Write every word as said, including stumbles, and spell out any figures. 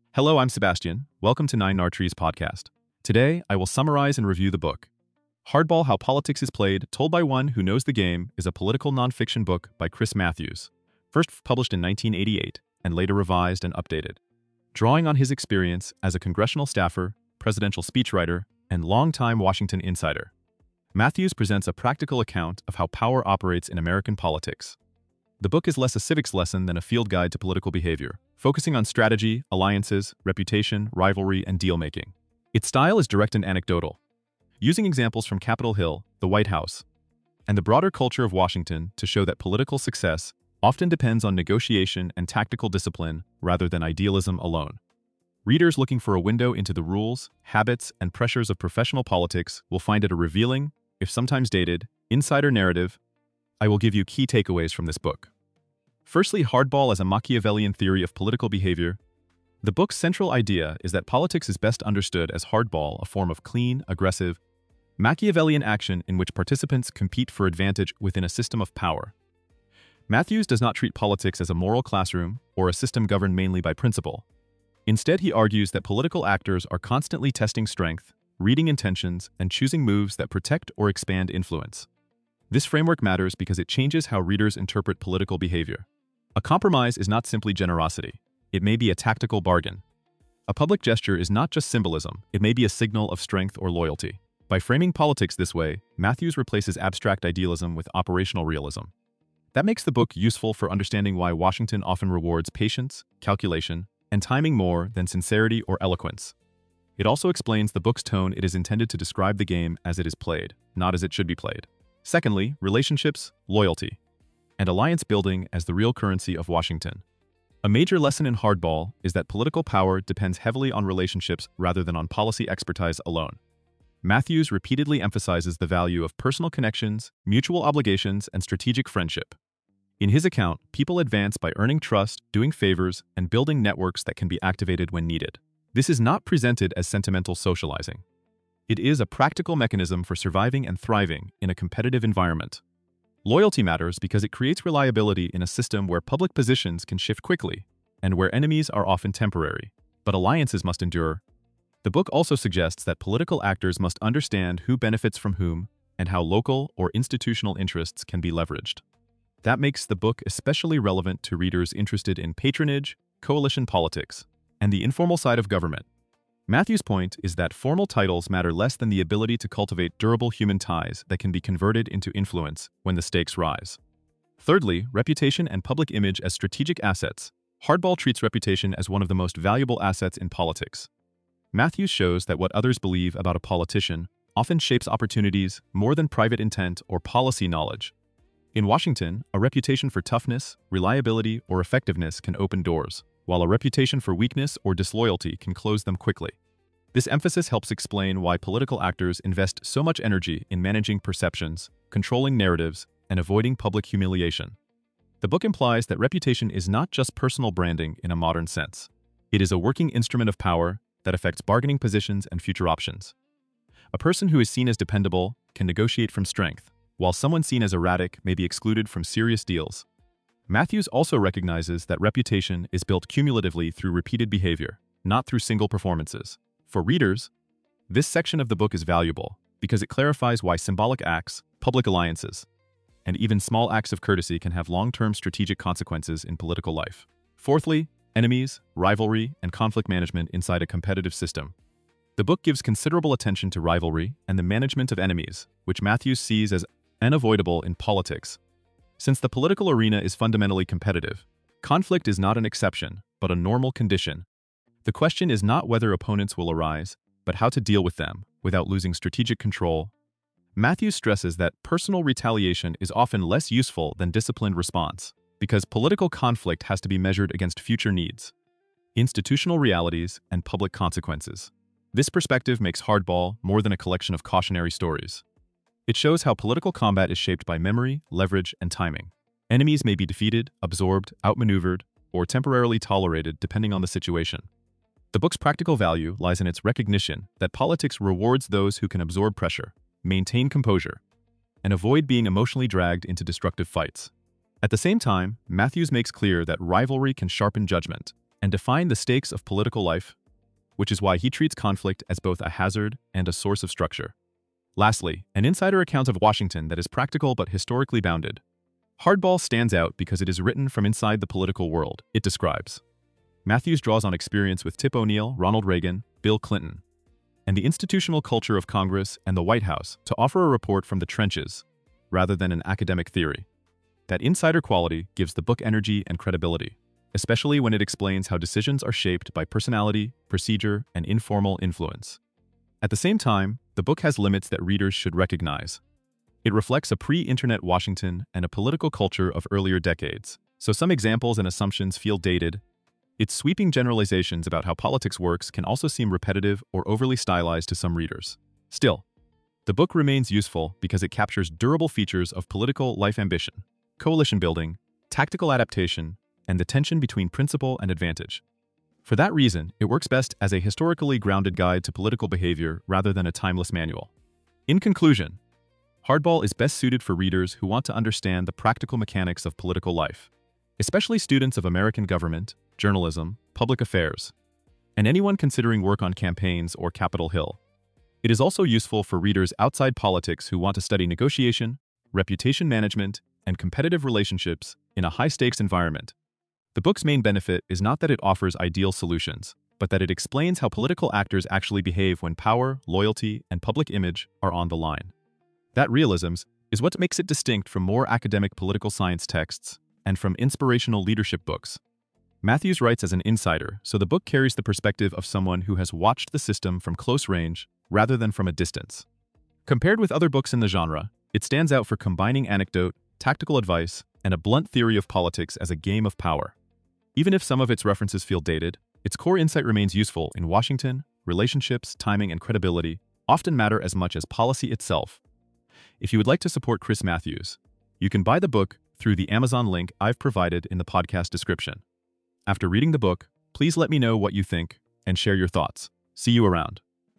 Hello, I'm Sebastian. Welcome to Nine Nartrees podcast. Today, I will summarize and review the book. Hardball: How Politics is Played, Told by One Who Knows the Game is a political nonfiction book by Chris Matthews, first published in nineteen eighty-eight and later revised and updated. Drawing on his experience as a congressional staffer, presidential speechwriter, and longtime Washington insider, Matthews presents a practical account of how power operates in American politics. The book is less a civics lesson than a field guide to political behavior, focusing on strategy, alliances, reputation, rivalry, and deal-making. Its style is direct and anecdotal, using examples from Capitol Hill, the White House, and the broader culture of Washington to show that political success often depends on negotiation and tactical discipline rather than idealism alone. Readers looking for a window into the rules, habits, and pressures of professional politics will find it a revealing, if sometimes dated, insider narrative. I will give you key takeaways from this book. Firstly, Hardball as a Machiavellian theory of political behavior. The book's central idea is that politics is best understood as hardball, a form of clean, aggressive, Machiavellian action in which participants compete for advantage within a system of power. Matthews does not treat politics as a moral classroom or a system governed mainly by principle. Instead, he argues that political actors are constantly testing strength, reading intentions, and choosing moves that protect or expand influence. This framework matters because it changes how readers interpret political behavior. A compromise is not simply generosity. It may be a tactical bargain. A public gesture is not just symbolism. It may be a signal of strength or loyalty. By framing politics this way, Matthews replaces abstract idealism with operational realism. That makes the book useful for understanding why Washington often rewards patience, calculation, and timing more than sincerity or eloquence. It also explains the book's tone. It is intended to describe the game as it is played, not as it should be played. Secondly, relationships, loyalty, and alliance building as the real currency of Washington. A major lesson in Hardball is that political power depends heavily on relationships rather than on policy expertise alone. Matthews repeatedly emphasizes the value of personal connections, mutual obligations, and strategic friendship. In his account, people advance by earning trust, doing favors, and building networks that can be activated when needed. This is not presented as sentimental socializing. It is a practical mechanism for surviving and thriving in a competitive environment. Loyalty matters because it creates reliability in a system where public positions can shift quickly and where enemies are often temporary, but alliances must endure. The book also suggests that political actors must understand who benefits from whom and how local or institutional interests can be leveraged. That makes the book especially relevant to readers interested in patronage, coalition politics, and the informal side of government. Matthews' point is that formal titles matter less than the ability to cultivate durable human ties that can be converted into influence when the stakes rise. Thirdly, reputation and public image as strategic assets. Hardball treats reputation as one of the most valuable assets in politics. Matthews shows that what others believe about a politician often shapes opportunities more than private intent or policy knowledge. In Washington, a reputation for toughness, reliability, or effectiveness can open doors, while a reputation for weakness or disloyalty can close them quickly. This emphasis helps explain why political actors invest so much energy in managing perceptions, controlling narratives, and avoiding public humiliation. The book implies that reputation is not just personal branding in a modern sense. It is a working instrument of power that affects bargaining positions and future options. A person who is seen as dependable can negotiate from strength, while someone seen as erratic may be excluded from serious deals. Matthews also recognizes that reputation is built cumulatively through repeated behavior, not through single performances. For readers, this section of the book is valuable because it clarifies why symbolic acts, public alliances, and even small acts of courtesy can have long-term strategic consequences in political life. Fourthly, enemies, rivalry, and conflict management inside a competitive system. The book gives considerable attention to rivalry and the management of enemies, which Matthews sees as unavoidable in politics. Since the political arena is fundamentally competitive, conflict is not an exception, but a normal condition. The question is not whether opponents will arise, but how to deal with them without losing strategic control. Matthews stresses that personal retaliation is often less useful than disciplined response, because political conflict has to be measured against future needs, institutional realities, and public consequences. This perspective makes Hardball more than a collection of cautionary stories. It shows how political combat is shaped by memory, leverage, and timing. Enemies may be defeated, absorbed, outmaneuvered, or temporarily tolerated depending on the situation. The book's practical value lies in its recognition that politics rewards those who can absorb pressure, maintain composure, and avoid being emotionally dragged into destructive fights. At the same time, Matthews makes clear that rivalry can sharpen judgment, and define the stakes of political life, which is why he treats conflict as both a hazard and a source of structure. Lastly, an insider account of Washington that is practical but historically bounded. Hardball stands out because it is written from inside the political world it describes. Matthews draws on experience with Tip O'Neill, Ronald Reagan, Bill Clinton, and the institutional culture of Congress and the White House to offer a report from the trenches, rather than an academic theory. That insider quality gives the book energy and credibility, especially when it explains how decisions are shaped by personality, procedure, and informal influence. At the same time, the book has limits that readers should recognize. It reflects a pre-internet Washington and a political culture of earlier decades, so some examples and assumptions feel dated. Its sweeping generalizations about how politics works can also seem repetitive or overly stylized to some readers. Still, the book remains useful because it captures durable features of political life ambition, coalition building, tactical adaptation, and the tension between principle and advantage. For that reason, it works best as a historically grounded guide to political behavior rather than a timeless manual. In conclusion, Hardball is best suited for readers who want to understand the practical mechanics of political life, especially students of American government, journalism, public affairs, and anyone considering work on campaigns or Capitol Hill. It is also useful for readers outside politics who want to study negotiation, reputation management, and competitive relationships in a high-stakes environment. The book's main benefit is not that it offers ideal solutions, but that it explains how political actors actually behave when power, loyalty, and public image are on the line. That realism is what makes it distinct from more academic political science texts and from inspirational leadership books. Matthews writes as an insider, so the book carries the perspective of someone who has watched the system from close range rather than from a distance. Compared with other books in the genre, it stands out for combining anecdote, tactical advice, and a blunt theory of politics as a game of power. Even if some of its references feel dated, its core insight remains useful in Washington. Relationships, timing, and credibility often matter as much as policy itself. If you would like to support Chris Matthews, you can buy the book through the Amazon link I've provided in the podcast description. After reading the book, please let me know what you think and share your thoughts. See you around.